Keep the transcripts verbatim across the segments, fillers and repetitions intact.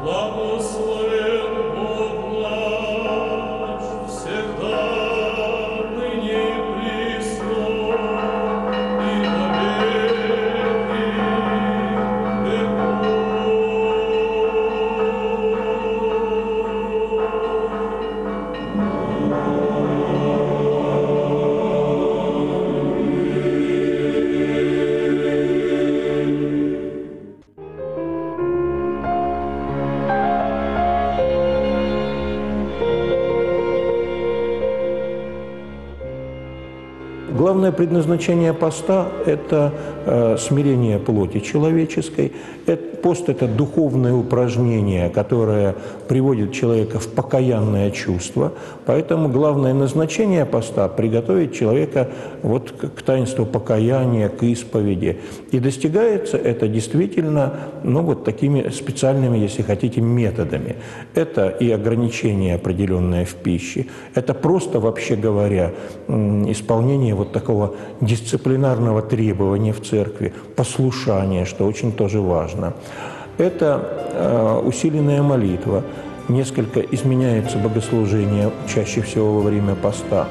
Главное предназначение поста – это э, смирение плоти человеческой. Это, пост – это духовное упражнение, которое приводит человека в покаянное чувство. Поэтому главное назначение поста – приготовить человека вот к, к таинству покаяния, к исповеди. И достигается это действительно ну, вот такими специальными, если хотите, методами. Это и ограничение определенное в пище, это просто, вообще говоря, исполнение вот такого дисциплинарного требования в церкви, послушание, что очень тоже важно. Это э, усиленная молитва, несколько изменяется богослужение, чаще всего во время поста.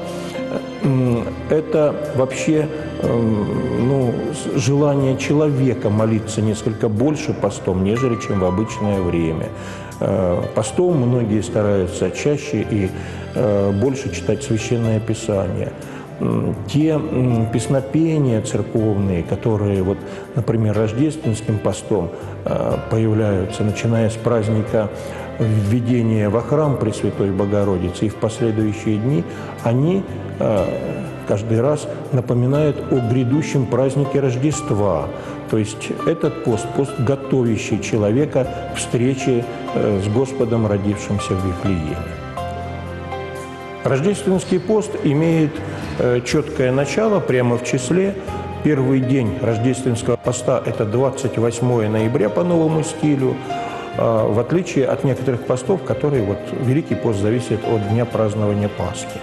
Это вообще э, ну, желание человека молиться несколько больше постом, нежели чем в обычное время. Э, постом многие стараются чаще и э, больше читать Священное Писание. Те песнопения церковные, которые, вот, например, рождественским постом появляются, начиная с праздника введения во храм Пресвятой Богородицы и в последующие дни, они каждый раз напоминают о грядущем празднике Рождества. То есть этот пост, пост, готовящий человека к встрече с Господом, родившимся в Вифлееме. Рождественский пост имеет э, четкое начало прямо в числе. Первый день рождественского поста – это двадцать восьмое ноября по новому стилю, э, в отличие от некоторых постов, которые вот, Великий пост зависит от дня празднования Пасхи,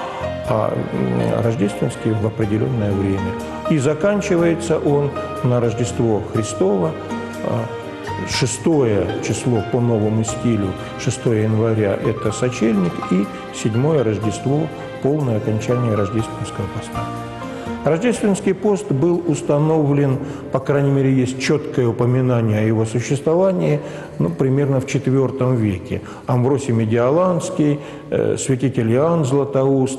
а э, рождественский в определенное время. И заканчивается он на Рождество Христово, э, шестое число по новому стилю, шестое января – это сочельник, и седьмое Рождество – полное окончание рождественского поста. Рождественский пост был установлен, по крайней мере, есть четкое упоминание о его существовании, ну, примерно в четвёртом веке. Амвросий Медиаланский, э, святитель Иоанн Златоуст,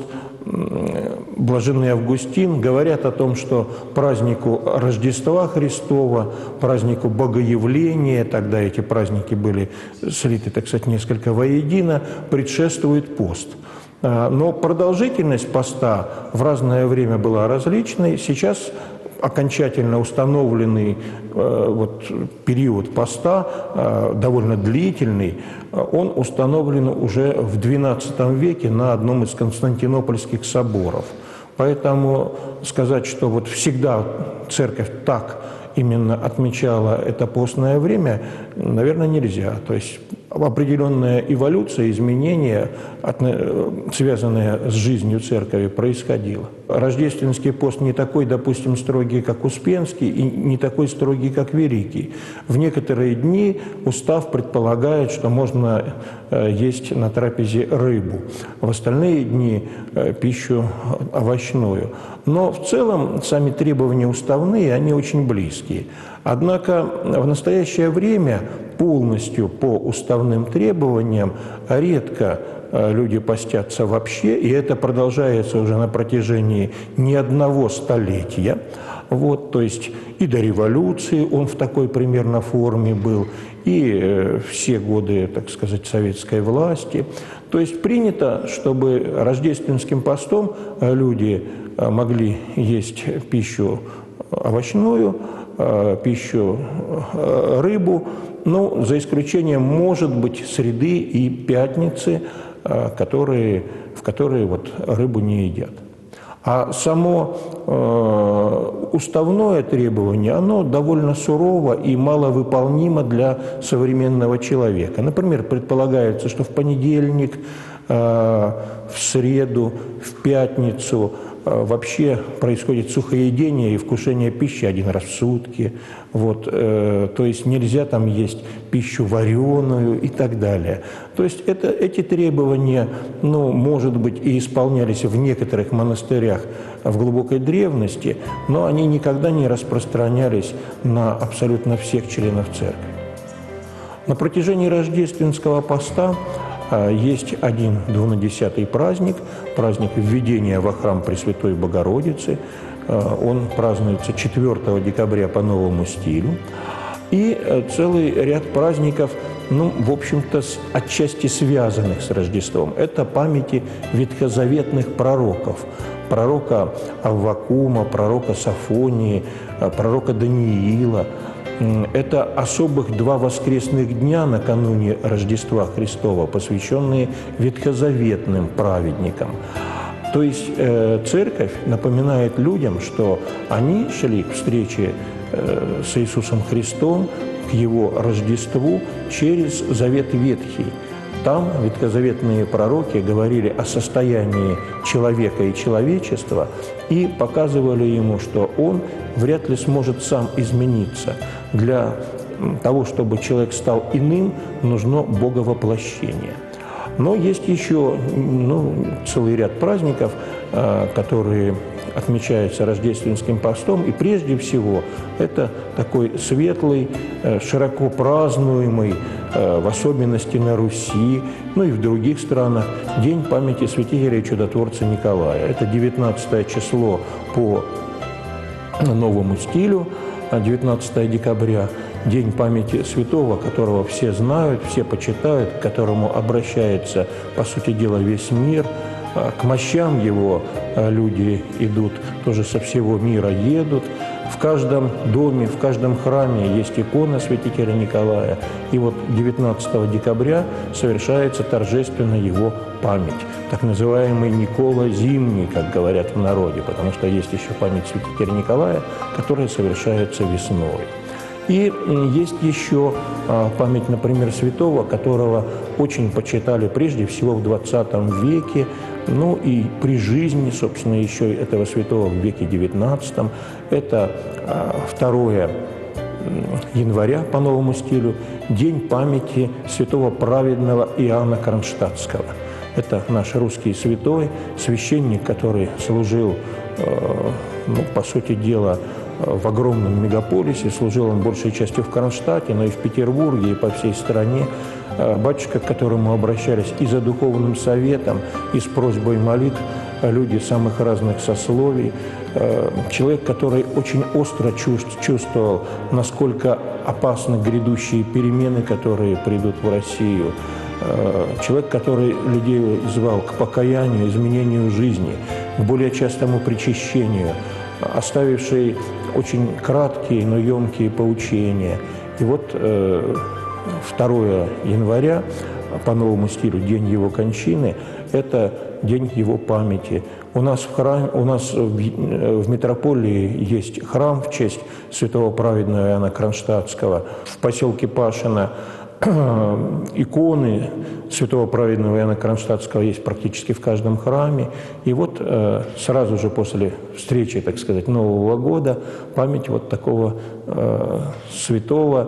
Блаженный Августин говорят о том, что празднику Рождества Христова, празднику Богоявления, тогда эти праздники были слиты, так сказать, несколько воедино, предшествует пост. Но продолжительность поста в разное время была различной. Сейчас окончательно установленный э, вот, период поста, э, довольно длительный, он установлен уже в двенадцатом веке на одном из константинопольских соборов. Поэтому сказать, что вот всегда церковь так именно отмечала это постное время, наверное, нельзя. То есть определенная эволюция, изменения, связанные с жизнью церкви, происходила. Рождественский пост не такой, допустим, строгий, как Успенский, и не такой строгий, как Великий. В некоторые дни устав предполагает, что можно есть на трапезе рыбу, в остальные дни пищу овощную. Но в целом сами требования уставные, они очень близкие. Однако в настоящее время полностью по уставным требованиям редко люди постятся вообще, и это продолжается уже на протяжении не одного столетия. Вот, то есть и до революции он в такой примерно форме был, и э, все годы, так сказать, советской власти. То есть принято, чтобы рождественским постом люди могли есть пищу овощную, пищу, рыбу, ну, за исключением, может быть, среды и пятницы, которые, в которые вот рыбу не едят. А само э, уставное требование, оно довольно сурово и маловыполнимо для современного человека. Например, предполагается, что в понедельник, э, в среду, в пятницу вообще происходит сухоедение и вкушение пищи один раз в сутки. Вот, э, то есть нельзя там есть пищу вареную и так далее. То есть это, эти требования, ну, может быть, и исполнялись в некоторых монастырях в глубокой древности, но они никогда не распространялись на абсолютно всех членов церкви. На протяжении рождественского поста есть один двунадесятый праздник, праздник введения во храм Пресвятой Богородицы. Он празднуется четвёртого декабря по новому стилю. И целый ряд праздников, ну, в общем-то, отчасти связанных с Рождеством. Это памяти ветхозаветных пророков. Пророка Аввакума, пророка Сафонии, пророка Даниила. Это особых два воскресных дня накануне Рождества Христова, посвященные ветхозаветным праведникам. То есть э, церковь напоминает людям, что они шли к встрече э, с Иисусом Христом, к Его Рождеству через Завет Ветхий. Там ветхозаветные пророки говорили о состоянии человека и человечества и показывали ему, что он вряд ли сможет сам измениться. Для того, чтобы человек стал иным, нужно боговоплощение. Но есть еще, ну, целый ряд праздников, которые отмечаются рождественским постом, и прежде всего это такой светлый, широко празднуемый, в особенности на Руси, ну и в других странах, День памяти святителя и чудотворца Николая. Это девятнадцатое число по новому стилю, девятнадцатое декабря, День памяти святого, которого все знают, все почитают, к которому обращается, по сути дела, весь мир. К мощам его люди идут, тоже со всего мира едут. В каждом доме, в каждом храме есть икона святителя Николая. И вот девятнадцатого декабря совершается торжественно его память. Так называемый Никола Зимний, как говорят в народе, потому что есть еще память святителя Николая, которая совершается весной. И есть еще память, например, святого, которого очень почитали прежде всего в двадцатом веке, ну и при жизни, собственно, еще этого святого в веке девятнадцатом. Это второе января по новому стилю, День памяти святого праведного Иоанна Кронштадтского. Это наш русский святой, священник, который служил, ну, по сути дела, в огромном мегаполисе, служил он большей частью в Кронштадте, но и в Петербурге, и по всей стране. Батюшка, к которому обращались и за духовным советом, и с просьбой молитв люди самых разных сословий. Человек, который очень остро чувствовал, насколько опасны грядущие перемены, которые придут в Россию. Человек, который людей звал к покаянию, изменению жизни, к более частому причащению, оставивший очень краткие, но емкие поучения. И вот э, второе января по новому стилю, день его кончины, это день его памяти. У нас в храме, у нас в, в метрополии есть храм в честь святого праведного Иоанна Кронштадтского. В поселке Пашино иконы святого праведного Иоанна Кронштадтского есть практически в каждом храме. И вот э, сразу же после встречи, так сказать, Нового года память вот такого э, святого,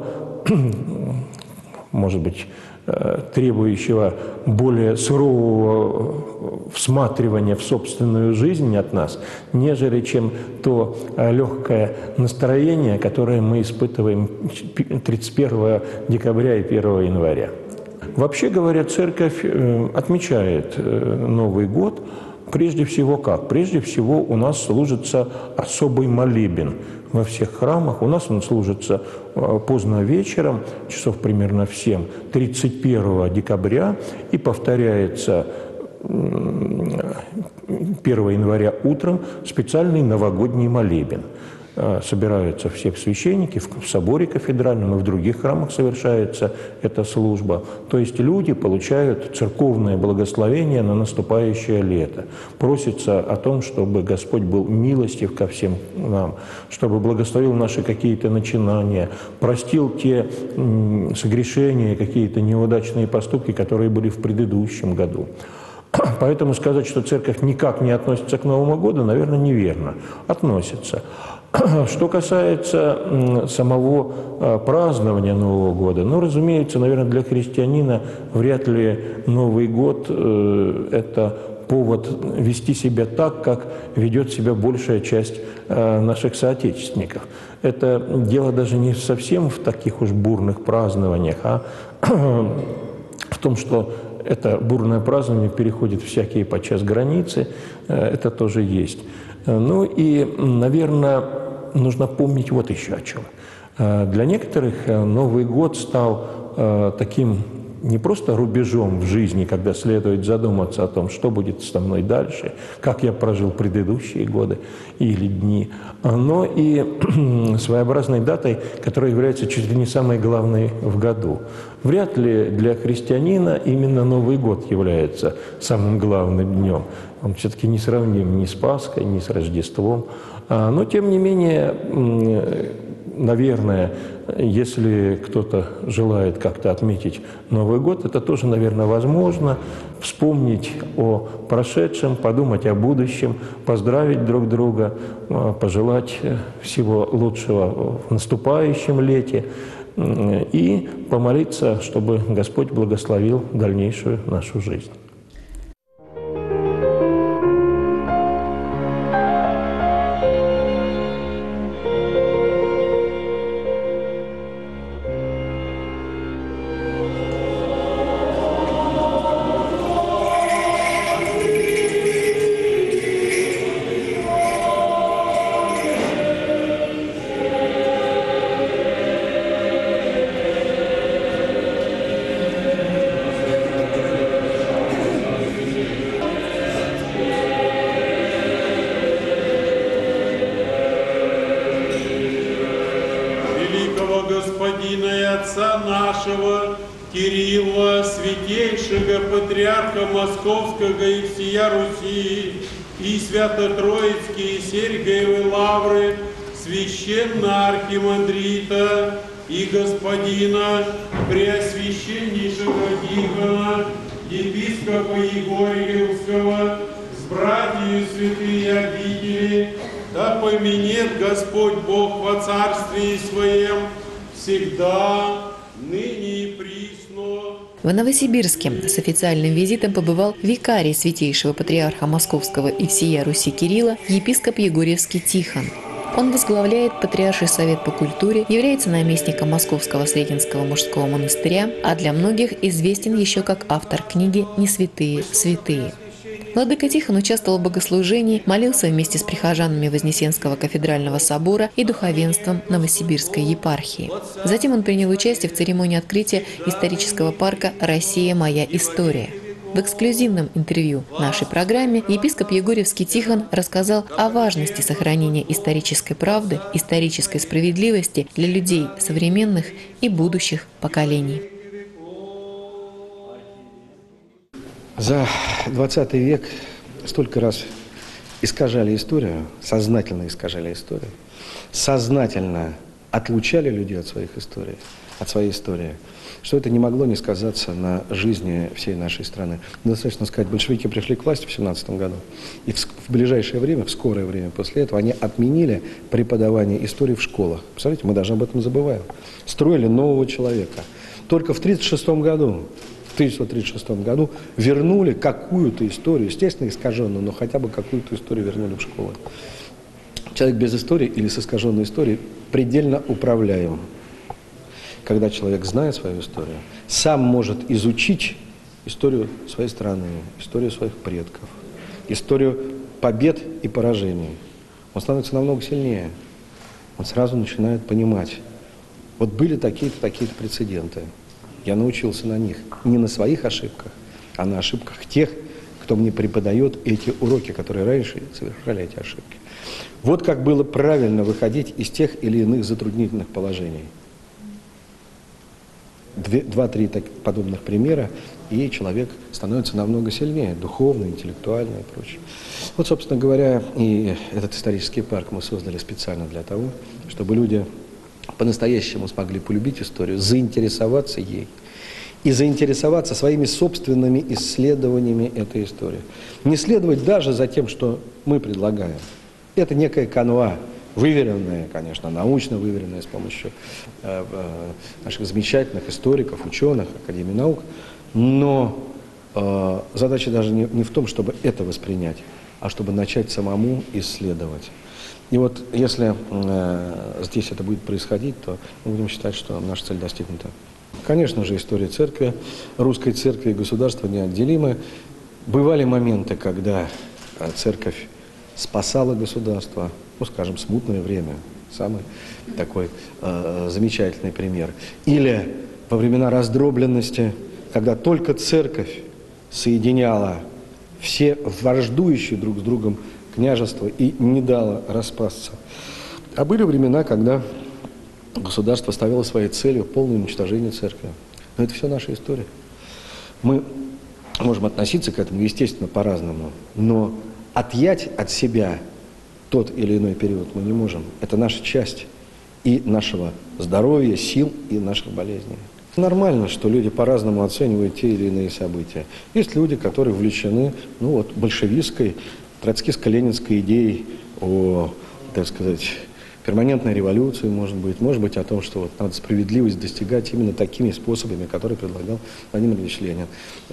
может быть, э, требующего более сурового всматривания в собственную жизнь от нас, нежели чем то э, легкое настроение, которое мы испытываем тридцать первого декабря и первого января. Вообще говоря, церковь отмечает Новый год прежде всего как? Прежде всего у нас служится особый молебен во всех храмах. У нас он служится поздно вечером, часов примерно в семь, тридцать первого декабря, и повторяется первого января утром специальный новогодний молебен. Собираются все священники, в соборе кафедральном и в других храмах совершается эта служба. То есть люди получают церковное благословение на наступающее лето. Просится о том, чтобы Господь был милостив ко всем нам, чтобы благословил наши какие-то начинания, простил те согрешения, какие-то неудачные поступки, которые были в предыдущем году. Поэтому сказать, что церковь никак не относится к Новому году, наверное, неверно. Относится. Что касается самого празднования Нового года, ну, разумеется, наверное, для христианина вряд ли Новый год – это повод вести себя так, как ведет себя большая часть наших соотечественников. Это дело даже не совсем в таких уж бурных празднованиях, а в том, что это бурное празднование переходит всякие подчас границы, это тоже есть. Ну и, наверное, нужно помнить вот еще о чем. Для некоторых Новый год стал таким не просто рубежом в жизни, когда следует задуматься о том, что будет со мной дальше, как я прожил предыдущие годы или дни, но и своеобразной датой, которая является чуть ли не самой главной в году. Вряд ли для христианина именно Новый год является самым главным днем. Он все-таки не сравним ни с Пасхой, ни с Рождеством. Но, тем не менее, наверное, если кто-то желает как-то отметить Новый год, это тоже, наверное, возможно. Вспомнить о прошедшем, подумать о будущем, поздравить друг друга, пожелать всего лучшего в наступающем лете и помолиться, чтобы Господь благословил дальнейшую нашу жизнь. Господина и Отца нашего Кирилла, святейшего патриарха Московского и всея Руси, и Свято-Троицкие Сергиевы лавры, священного архимандрита и господина Преосвященнейшего Тихона, епископа Егорьевского, с братьями святые обители, да поменет Господь Бог во Царстве Своем всегда, ныне и присно. В Новосибирске с официальным визитом побывал викарий святейшего патриарха Московского и всея Руси Кирилла, епископ Егорьевский Тихон. Он возглавляет Патриарший совет по культуре, является наместником Московского Сретенского мужского монастыря, а для многих известен еще как автор книги «Не святые, святые». Владыка Тихон участвовал в богослужении, молился вместе с прихожанами Вознесенского кафедрального собора и духовенством Новосибирской епархии. Затем он принял участие в церемонии открытия исторического парка «Россия. Моя история». В эксклюзивном интервью нашей программе епископ Егорьевский Тихон рассказал о важности сохранения исторической правды, исторической справедливости для людей современных и будущих поколений. За двадцатый век столько раз искажали историю, сознательно искажали историю, сознательно отлучали людей от своих историй, от своей истории, что это не могло не сказаться на жизни всей нашей страны. Достаточно сказать, большевики пришли к власти в семнадцатом году, и в, в ближайшее время, в скорое время после этого, они отменили преподавание истории в школах. Представляете, мы даже об этом забываем. Строили нового человека. Только в тысяча девятьсот тридцать шестом году, в тысяча девятьсот тридцать шестом году вернули какую-то историю, естественно, искаженную, но хотя бы какую-то историю вернули в школы. Человек без истории или с искаженной историей предельно управляем. Когда человек знает свою историю, сам может изучить историю своей страны, историю своих предков, историю побед и поражений. Он становится намного сильнее. Он сразу начинает понимать, вот были такие-то, такие-то прецеденты. Я научился на них, не на своих ошибках, а на ошибках тех, кто мне преподает эти уроки, которые раньше совершали эти ошибки. Вот как было правильно выходить из тех или иных затруднительных положений. Два-три подобных примера, и человек становится намного сильнее, духовно, интеллектуально и прочее. Вот, собственно говоря, и этот исторический парк мы создали специально для того, чтобы люди по-настоящему смогли полюбить историю, заинтересоваться ей и заинтересоваться своими собственными исследованиями этой истории. Не следовать даже за тем, что мы предлагаем. Это некая канва, выверенная, конечно, научно выверенная с помощью э, э, наших замечательных историков, ученых, Академии наук, но э, задача даже не, не в том, чтобы это воспринять, а чтобы начать самому исследовать. И вот если э, здесь это будет происходить, то мы будем считать, что наша цель достигнута. Конечно же, история церкви, русской церкви и государства неотделимы. Бывали моменты, когда церковь спасала государство, ну, скажем, смутное время, самый такой э, замечательный пример. Или во времена раздробленности, когда только церковь соединяла все враждующие друг с другом княжества и не дала распасться. А были времена, когда государство ставило своей целью полное уничтожение церкви. Но это все наша история. Мы можем относиться к этому, естественно, по-разному, но отъять от себя тот или иной период мы не можем. Это наша часть и нашего здоровья, сил, и наших болезней. Нормально, что люди по-разному оценивают те или иные события. Есть люди, которые увлечены, ну вот, большевистской, троцкистско-ленинской идеей о, так сказать, перманентной революции, может быть, может быть о том, что вот надо справедливость достигать именно такими способами, которые предлагал Владимир Ильич Ленин.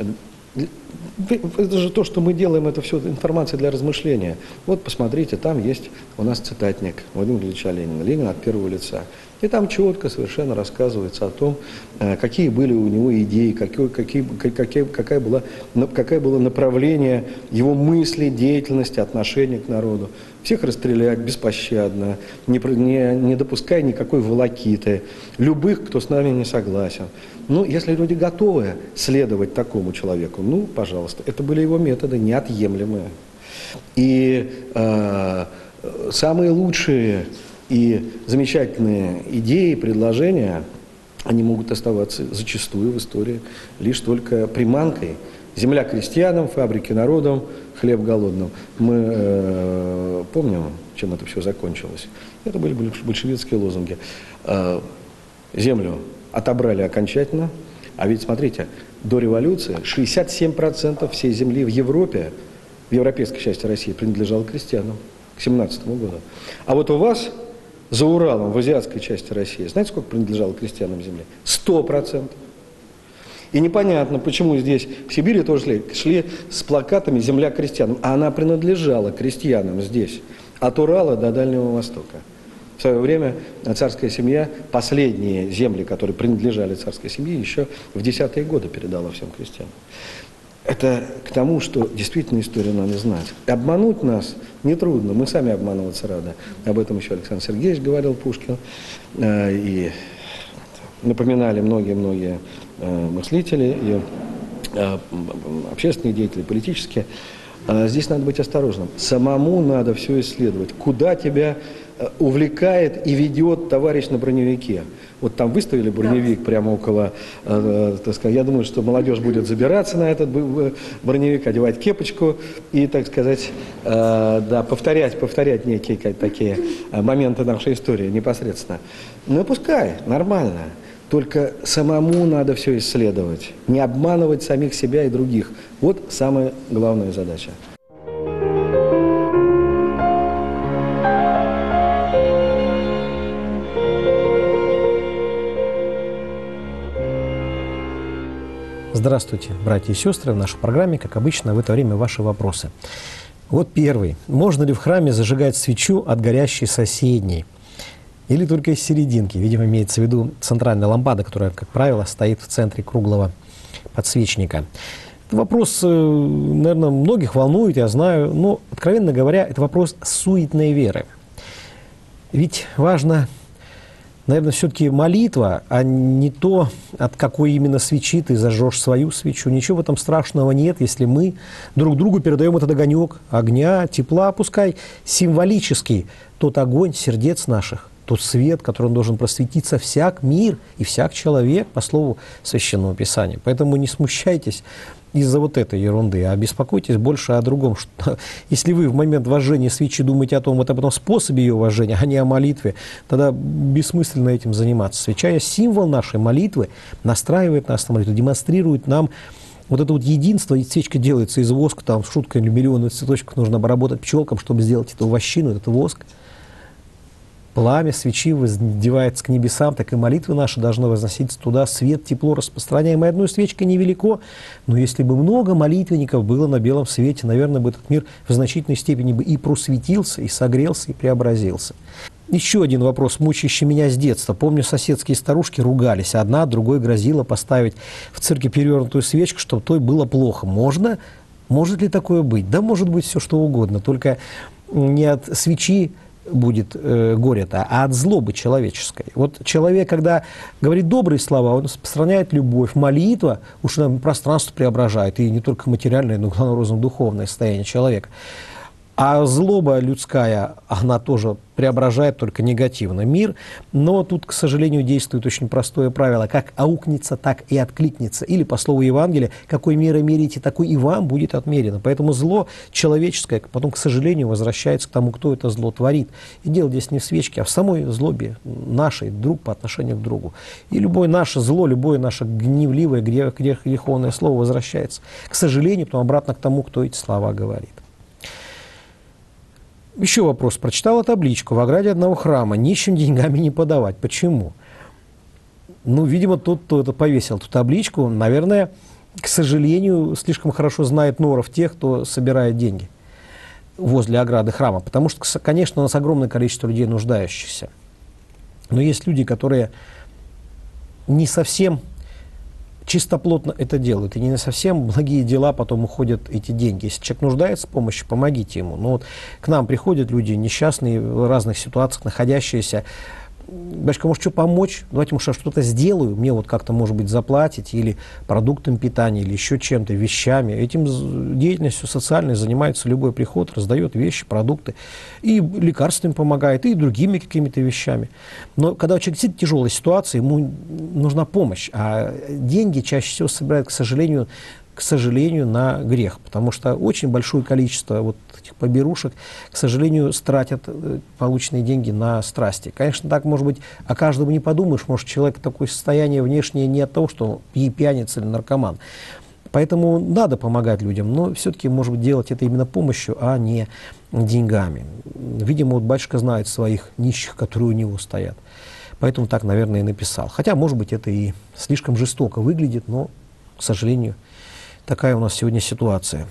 Это же то, что мы делаем, это все информация для размышления. Вот посмотрите, там есть у нас цитатник Владимира Ильича Ленина, Ленин от первого лица. И там четко совершенно рассказывается о том, какие были у него идеи, какие, какие, какие, какая, была, какое было направление его мысли, деятельности, отношения к народу. Всех расстрелять беспощадно, не, не, не допуская никакой волокиты, любых, кто с нами не согласен. Ну, если люди готовы следовать такому человеку, ну, пожалуйста, это были его методы неотъемлемые. И э, самые лучшие и замечательные идеи, предложения, они могут оставаться зачастую в истории лишь только приманкой. Земля крестьянам, фабрики народам, хлеб голодным. Мы э, помним, чем это все закончилось. Это были большевистские лозунги. Э, землю отобрали окончательно. А ведь, смотрите, до революции шестьдесят семь процентов всей земли в Европе, в европейской части России, принадлежало крестьянам к семнадцатому году. А вот у вас за Уралом, в азиатской части России, знаете, сколько принадлежало крестьянам земли? сто процентов. И непонятно, почему здесь, в Сибири тоже шли, шли с плакатами «Земля крестьянам», а она принадлежала крестьянам здесь, от Урала до Дальнего Востока. В свое время царская семья последние земли, которые принадлежали царской семье, еще в десятые годы передала всем крестьянам. Это к тому, что действительно историю надо знать. Обмануть нас нетрудно, мы сами обманываться рады. Об этом еще Александр Сергеевич говорил, Пушкин, и напоминали многие-многие мыслители и общественные деятели, политические. Здесь надо быть осторожным. Самому надо все исследовать. Куда тебя увлекает и ведет товарищ на броневике. Вот там выставили броневик да. прямо около, э, так сказать, я думаю, что молодежь будет забираться на этот броневик, одевать кепочку и, так сказать, э, да, повторять, повторять некие такие моменты нашей истории непосредственно. Ну, пускай, нормально. Только самому надо все исследовать, не обманывать самих себя и других. Вот самая главная задача. Здравствуйте, братья и сестры. В нашей программе, как обычно, в это время ваши вопросы. Вот первый. Можно ли в храме зажигать свечу от горящей соседней? Или только из серединки? Видимо, имеется в виду центральная лампада, которая, как правило, стоит в центре круглого подсвечника. Это вопрос, наверное, многих волнует, я знаю, но, откровенно говоря, это вопрос суетной веры. Ведь важно, наверное, все-таки молитва, а не то, от какой именно свечи ты зажжешь свою свечу. Ничего в этом страшного нет, если мы друг другу передаем этот огонек огня, тепла, пускай символический, тот огонь сердец наших, тот свет, который он должен просветиться всяк мир и всяк человек, по слову Священного Писания. Поэтому не смущайтесь из-за вот этой ерунды, а беспокойтесь больше о другом. Что, если вы в момент вожжения свечи думаете о том, вот об этом способе ее вожжения, а не о молитве, тогда бессмысленно этим заниматься. Свеча есть символ нашей молитвы, настраивает нас на молитву, демонстрирует нам вот это вот единство. И свечка делается из воска, там шутка или миллионы цветочков нужно обработать пчелкам, чтобы сделать эту вощину, этот воск. Пламя свечи воздевается к небесам, так и молитвы наши должны возноситься туда. Свет, тепло, распространяемое одной свечкой невелико. Но если бы много молитвенников было на белом свете, наверное, бы этот мир в значительной степени бы и просветился, и согрелся, и преобразился. Еще один вопрос, мучающий меня с детства. Помню, соседские старушки ругались. Одна другой грозила поставить в церкви перевернутую свечку, чтобы той было плохо. Можно? Может ли такое быть? Да может быть все что угодно. Только не от свечи будет э, горе-то, а от злобы человеческой. Вот человек, когда говорит добрые слова, он распространяет любовь. Молитва уж нам пространство преображает, и не только материальное, но главным образом духовное состояние человека. А злоба людская, она тоже преображает только негативно мир. Но тут, к сожалению, действует очень простое правило. Как аукнется, так и откликнется. Или, по слову Евангелия, какой мерой мерите, такой и вам будет отмерено. Поэтому зло человеческое потом, к сожалению, возвращается к тому, кто это зло творит. И дело здесь не в свечке, а в самой злобе нашей, друг по отношению к другу. И любое наше зло, любое наше гневливое, грех, грех, греховное слово возвращается, к сожалению, потом обратно к тому, кто эти слова говорит. Еще вопрос. Прочитала табличку: в ограде одного храма нищим деньгами не подавать. Почему? Ну, видимо, тот, кто это повесил, эту табличку, наверное, к сожалению, слишком хорошо знает норов тех, кто собирает деньги возле ограды храма. Потому что, конечно, у нас огромное количество людей нуждающихся. Но есть люди, которые не совсем чистоплотно это делают, и не на совсем благие дела потом уходят эти деньги. Если человек нуждается в помощи, помогите ему. Но вот к нам приходят люди несчастные, в разных ситуациях находящиеся. Батюшка, может, что помочь? Давайте, может, я что-то сделаю, мне вот как-то, может быть, заплатить, или продуктами питания, или еще чем-то, вещами. Этим деятельностью социальной занимается любой приход, раздает вещи, продукты, и лекарствами помогает, и другими какими-то вещами. Но когда человек сидит в тяжелой ситуации, ему нужна помощь, а деньги чаще всего собирают, к сожалению, к сожалению, на грех, потому что очень большое количество вот этих поберушек, к сожалению, стратят полученные деньги на страсти. Конечно, так, может быть, о каждом не подумаешь, может, человек такое состояние внешнее не от того, что он пьяница или наркоман. Поэтому надо помогать людям, но все-таки, может быть, делать это именно помощью, а не деньгами. Видимо, вот батюшка знает своих нищих, которые у него стоят. Поэтому так, наверное, и написал. Хотя, может быть, это и слишком жестоко выглядит, но, к сожалению, такая у нас сегодня ситуация.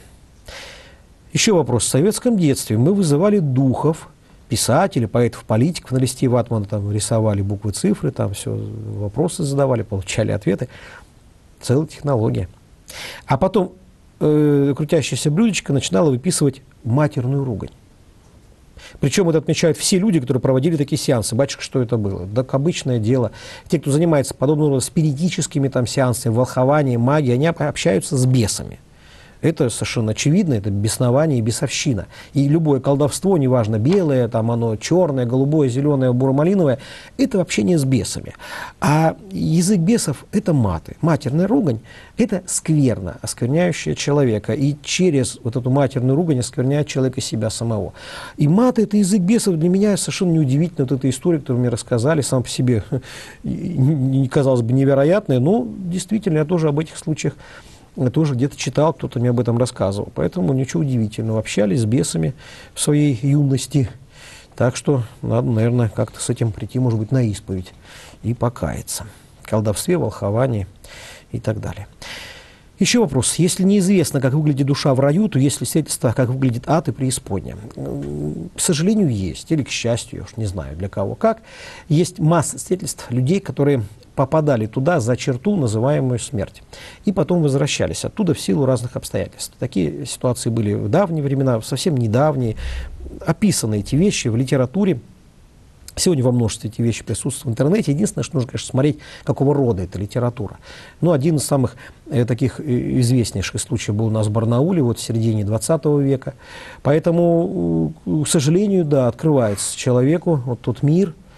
Еще вопрос. В советском детстве мы вызывали духов, писателей, поэтов, политиков на листе ватмана, там рисовали буквы, цифры, там все, вопросы задавали, получали ответы. Целая технология. А потом э, крутящаяся блюдечко начинала выписывать матерную ругань. Причем это отмечают все люди, которые проводили такие сеансы. Батюшка, что это было? Так обычное дело. Те, кто занимается подобного рода спиритическими там сеансами, волхованием, магией, они общаются с бесами. Это совершенно очевидно, это беснование и бесовщина. И любое колдовство, неважно, белое, там оно черное, голубое, зеленое, буро-малиновое, это общение с бесами. А язык бесов – это маты. Матерная ругань – это скверно, оскверняющая человека. И через вот эту матерную ругань оскверняет человека себя самого. И маты – это язык бесов. Для меня совершенно неудивительно вот эта история, которую мне рассказали, сам по себе, казалось бы, невероятная, но действительно я тоже об этих случаях я тоже где-то читал, кто-то мне об этом рассказывал. Поэтому ничего удивительного. Общались с бесами в своей юности. Так что надо, наверное, как-то с этим прийти, может быть, на исповедь и покаяться. Колдовстве, волховании и так далее. Еще вопрос. Если неизвестно, как выглядит душа в раю, то есть ли свидетельство, как выглядит ад и преисподняя? К сожалению, есть. Или, к счастью, я уж не знаю, для кого как. Есть масса свидетельств людей, которые попадали туда за черту, называемую смерть, и потом возвращались оттуда в силу разных обстоятельств. Такие ситуации были в давние времена, совсем недавние. Описаны эти вещи в литературе. Сегодня во множестве эти вещи присутствуют в интернете. Единственное, что нужно, конечно, смотреть, какого рода эта литература. Но один из самых э, таких известнейших случаев был у нас в Барнауле, вот в середине двадцатого века. Поэтому, э, к сожалению, да, открывается человеку вот тот мир,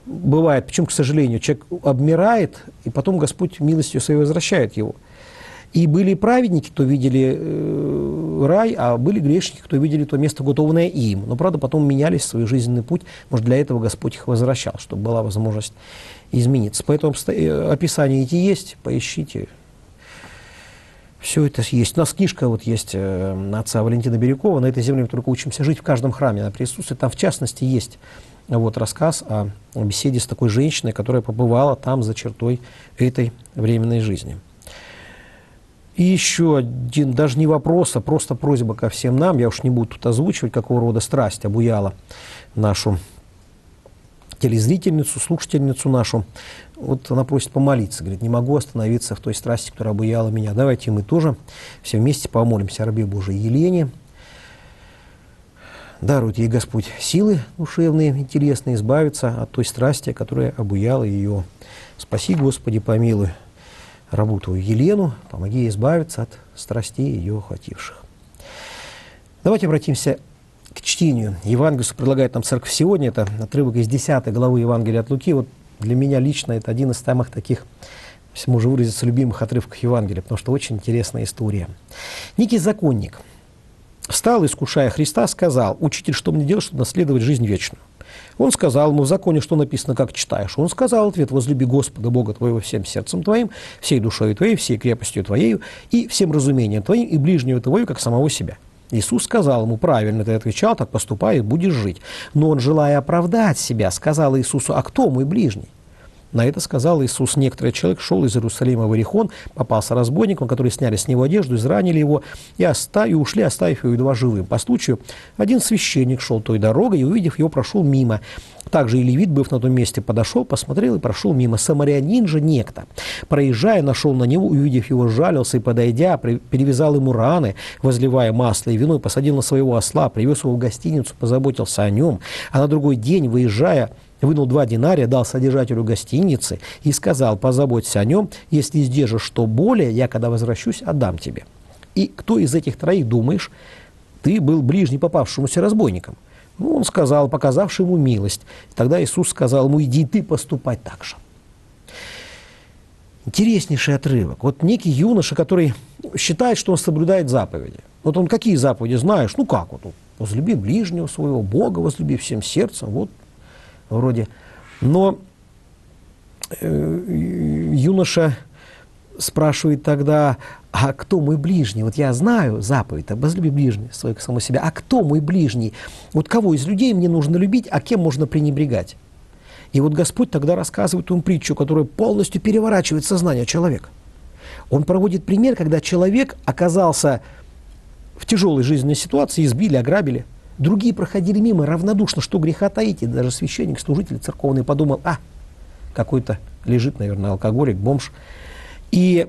бывает, причем, к сожалению, человек обмирает, и потом Господь милостью своей возвращает его. И были праведники, кто видели э, рай, а были грешники, кто видели то место, готовое им. Но, правда, потом менялись свой жизненный путь. Может, для этого Господь их возвращал, чтобы была возможность измениться. Поэтому описание эти есть, поищите. Все это есть. У нас книжка вот есть э, отца Валентина Бирюкова «На этой земле мы только учимся жить». В каждом храме она присутствует. Там, в частности, есть вот рассказ о беседе с такой женщиной, которая побывала там за чертой этой временной жизни. И еще один, даже не вопрос, а просто просьба ко всем нам, я уж не буду тут озвучивать, какого рода страсть обуяла нашу телезрительницу, слушательницу нашу. Вот она просит помолиться, говорит, не могу остановиться в той страсти, которая обуяла меня. Давайте мы тоже все вместе помолимся о рабе Божией Елене. Дарует ей Господь силы душевные, интересные, избавиться от той страсти, которая обуяла ее. Спаси, Господи, помилуй рабу Твою Елену, помоги ей избавиться от страстей ее охвативших. Давайте обратимся к чтению. Евангелие предлагает нам Церковь сегодня. Это отрывок из десятой главы Евангелия от Луки. Вот для меня лично это один из самых таких, если можно выразиться, любимых отрывков Евангелия, потому что очень интересная история. Некий законник встал, искушая Христа, сказал: «Учитель, что мне делать, чтобы наследовать жизнь вечную?» Он сказал ему: «В законе что написано, как читаешь?» Он сказал ответ: «Возлюби Господа Бога твоего всем сердцем твоим, всей душою твоей, всей крепостью твоей и всем разумением твоим, и ближнего твоего, как самого себя». Иисус сказал ему: «Правильно ты отвечал, так поступай, и будешь жить». Но он, желая оправдать себя, сказал Иисусу: «А кто мой ближний?» На это сказал Иисус: «Некоторый человек шел из Иерусалима в Иерихон, попался разбойникам, которые сняли с него одежду, изранили его и, оставили, и ушли, оставив его едва живым. По случаю один священник шел той дорогой и, увидев его, прошел мимо. Также и левит, быв на том месте, подошел, посмотрел и прошел мимо. Самарянин же некто, проезжая, нашел на него, увидев его, жалился и, подойдя, перевязал ему раны, возливая масло и вино, и посадил на своего осла, привез его в гостиницу, позаботился о нем. А на другой день, выезжая, вынул два динария, дал содержателю гостиницы и сказал: позаботься о нем, если сдержишь что более, я, когда возвращусь, отдам тебе». И кто из этих троих, думаешь, ты был ближний попавшемуся разбойникам? Ну, он сказал, показавший ему милость. Тогда Иисус сказал ему: иди ты поступать так же. Интереснейший отрывок. Вот некий юноша, который считает, что он соблюдает заповеди. Вот он какие заповеди знаешь? Ну как вот? Возлюби ближнего своего, Бога возлюби всем сердцем. Вот вроде. Но э, юноша спрашивает тогда: а кто мой ближний? Вот я знаю заповедь, возлюби ближнего своего, как самого себя. А кто мой ближний? Вот кого из людей мне нужно любить, а кем можно пренебрегать? И вот Господь тогда рассказывает ему притчу, которая полностью переворачивает сознание человека. Он проводит пример, когда человек оказался в тяжелой жизненной ситуации, избили, ограбили. Другие проходили мимо равнодушно, что греха таить. И даже священник, служитель церковный подумал: а, какой-то лежит, наверное, алкоголик, бомж. И,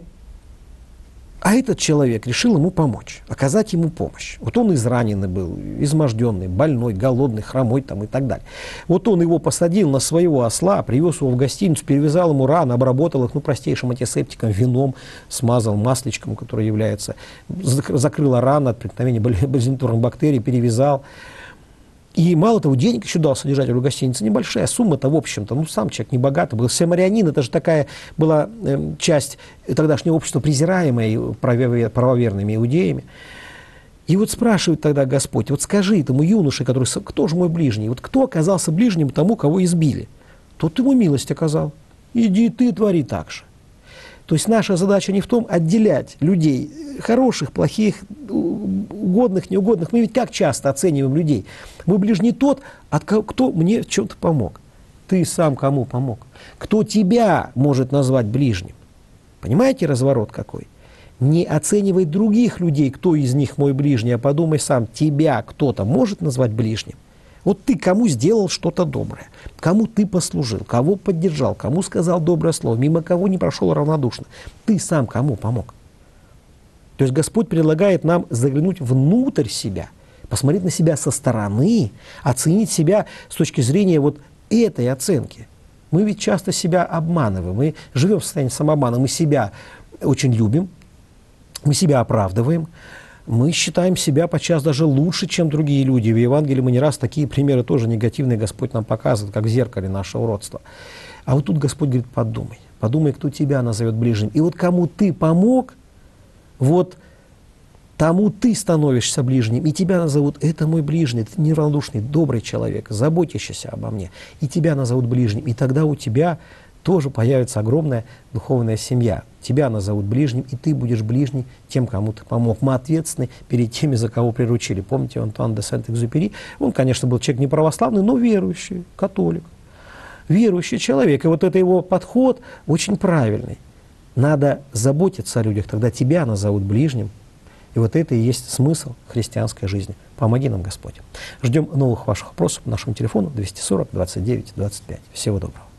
а этот человек решил ему помочь, оказать ему помощь. Вот он израненный был, изможденный, больной, голодный, хромой там и так далее. Вот он его посадил на своего осла, привез его в гостиницу, перевязал ему раны, обработал их ну, простейшим антисептиком, вином, смазал масличком, которое является, закрыла рану от проникновения болезнетворных бактерий, перевязал. И мало того, денег еще дал содержателю гостиницы, небольшая сумма-то, в общем-то, ну, сам человек небогатый был. Самарянин, это же такая была э, часть тогдашнего общества, презираемая правоверными иудеями. И вот спрашивает тогда Господь: вот скажи этому юноше, который, кто же мой ближний? Вот кто оказался ближним тому, кого избили? Тот ему милость оказал. Иди ты твори так же. То есть наша задача не в том отделять людей, хороших, плохих, угодных, неугодных. Мы ведь как часто оцениваем людей? Мой ближний тот, от кого, кто мне в чем-то помог. Ты сам кому помог? Кто тебя может назвать ближним? Понимаете разворот какой? Не оценивай других людей, кто из них мой ближний, а подумай сам, тебя кто-то может назвать ближним? Вот ты кому сделал что-то доброе, кому ты послужил, кого поддержал, кому сказал доброе слово, мимо кого не прошел равнодушно. Ты сам кому помог? То есть Господь предлагает нам заглянуть внутрь себя, посмотреть на себя со стороны, оценить себя с точки зрения вот этой оценки. Мы ведь часто себя обманываем, мы живем в состоянии самообмана, мы себя очень любим, мы себя оправдываем, Мы считаем себя подчас даже лучше, чем другие люди. В Евангелии мы не раз такие примеры тоже негативные Господь нам показывает, как в зеркале нашего уродства. А вот тут Господь говорит, подумай. Подумай, кто тебя назовет ближним. И вот кому ты помог, вот тому ты становишься ближним. И тебя назовут, это мой ближний, ты неравнодушный, добрый человек, заботящийся обо мне. И тебя назовут ближним. И тогда у тебя тоже появится огромная духовная семья. Тебя назовут ближним, и ты будешь ближний тем, кому ты помог. Мы ответственны перед теми, за кого приручили. Помните, Антуан де Сент-Экзюпери? Он, конечно, был человек не православный, но верующий, католик. Верующий человек. И вот это его подход очень правильный. Надо заботиться о людях, тогда тебя назовут ближним. И вот это и есть смысл христианской жизни. Помоги нам, Господь. Ждем новых ваших вопросов по нашему телефону двести сорок двадцать девять двадцать пять. Всего доброго.